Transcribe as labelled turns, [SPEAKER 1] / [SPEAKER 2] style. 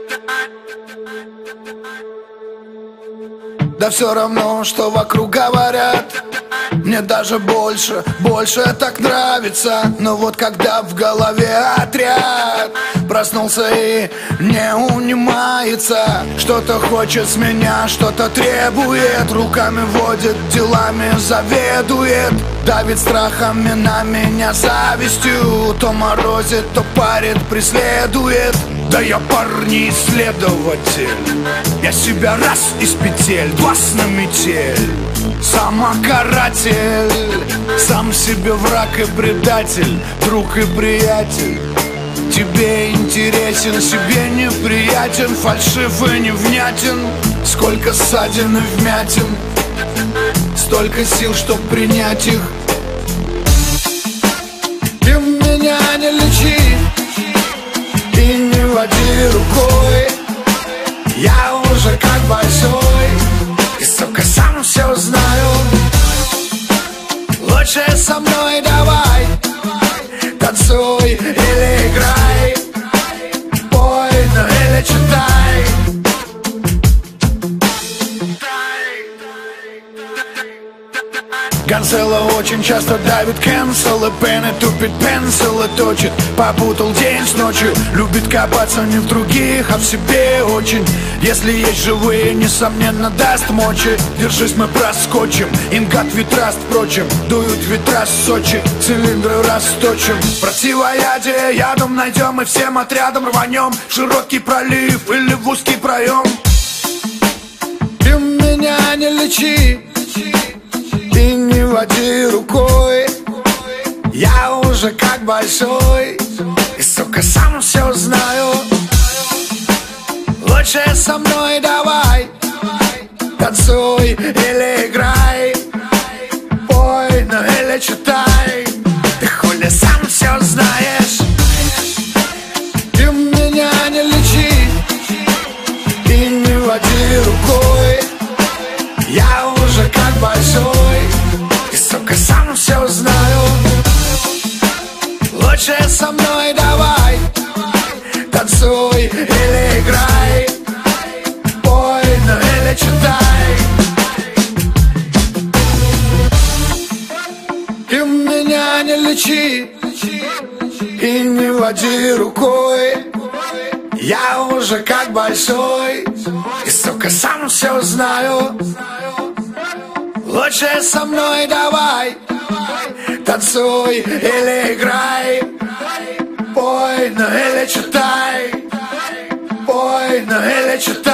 [SPEAKER 1] Да все равно, что вокруг говорят. Мне даже больше так нравится. Но вот когда в голове отряд проснулся и не унимается, что-то хочет с меня, что-то требует, руками водит, делами заведует, давит страхами на меня завистью, то морозит, то парит, преследует. Да я парень-исследователь, я себя раз из петель, глаз на метель. Самокаратель, сам себе враг и предатель, друг и приятель. Тебе интересен, себе неприятен, фальшив и невнятен. Сколько ссадин и вмятин, столько сил, чтоб принять их. Ты меня не лечи и не води рукой. Я уже как большой и, сука, сам все знаю. Лучше со мной давай, танцуй или играй, пой, ну или читай. Канцела очень часто давит cancel, и пены тупит пенсил и точит. Попутал день с ночью, любит копаться не в других, а в себе очень. Если есть живые, несомненно даст мочи. Держись, мы проскочим, ингат ветра, впрочем. Дуют ветра с Сочи, цилиндры расточим. Противоядие ядом найдем и всем отрядом рванем в широкий пролив или в узкий проем. Ты меня не лечи и не води рукой. Я уже как большой и, сука, сам все знаю. Лучше со мной давай, танцуй или играй, пой, ну или читай. Ты хули сам все знаешь. Ты меня не лечи и не води рукой. Я уже как большой и, сука, сам все знаю. Лучше со мной давай, танцуй или играй, пой, ну или читай. Ты меня не лечи и не води рукой. Я уже как большой и, сука, сам все знаю. Лучше со мной давай, танцуй или играй, пой, ну или читай, пой, ну или читай.